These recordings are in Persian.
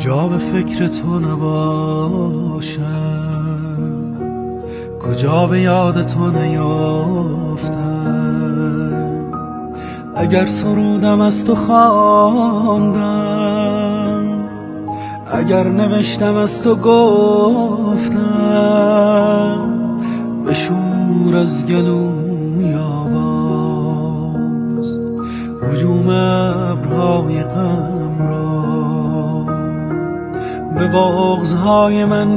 کجا به فکر تو نباشم، کجا به یاد تو نیافتم. اگر سرودم از تو خواندم، اگر نوشتم از تو گفتم، بشور از گلوی آواز هجوم ابرهای غم را. به بغضهای من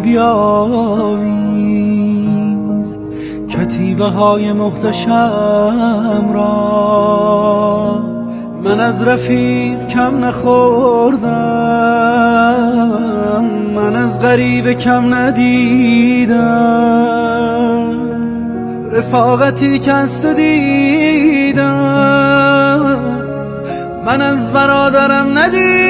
بیاویز کتیبه های محتشم را. من از رفیق کم نخوردم، من از غریب کم ندیدم. رفاقتی که از تو دیدم، من از برادرم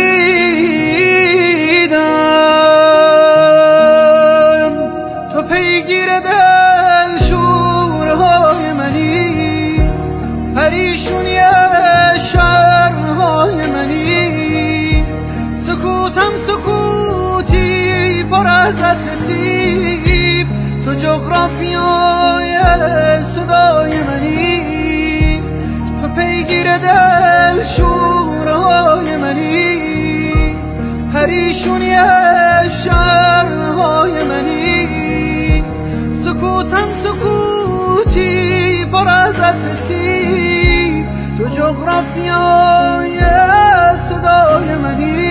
ندیدم. تو پیگیر دل شورهای منی، پریشونی شرمهای منی. سکوتم سکوتی پر از نصیب، تو جغرافیای صدای منی. تو پیگیر دل شورهای منی، پریشونی شرمهای منی. سکوتم سکوتی پر از نصیب، تو جغرافیای صدای منی.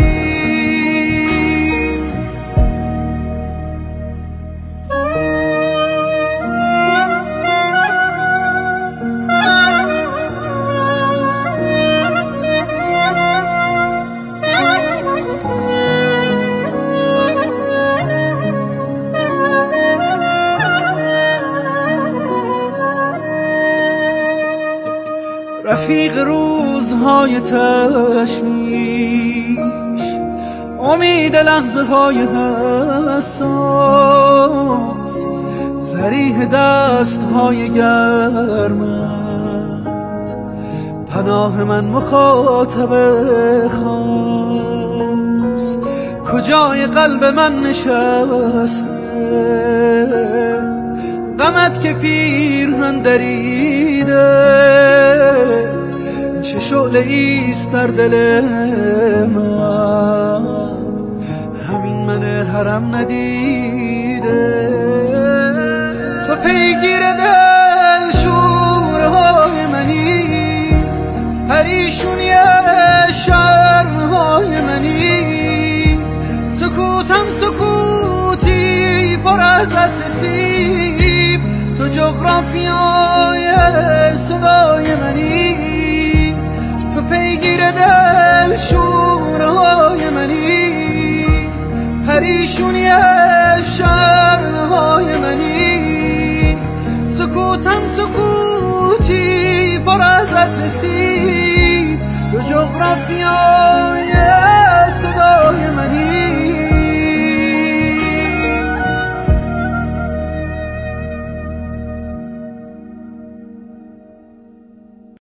رفیق روزهای تشویش، امید لحظه های حساس، ذریح دست های گرمت، پناه من مخاطب خاص. کجای قلب من نشسته غمت که پیرهن دریده؟ چه شعله ایست در دل من، همین من حرم ندیده. تو پیگیر دل شورهای منی، پریشونی شرمهای منی. سکوتم سکوتی پر از نصیب، تو جغرافیای صدای منی. تو پیگیر دل شورهای منی، پریشونی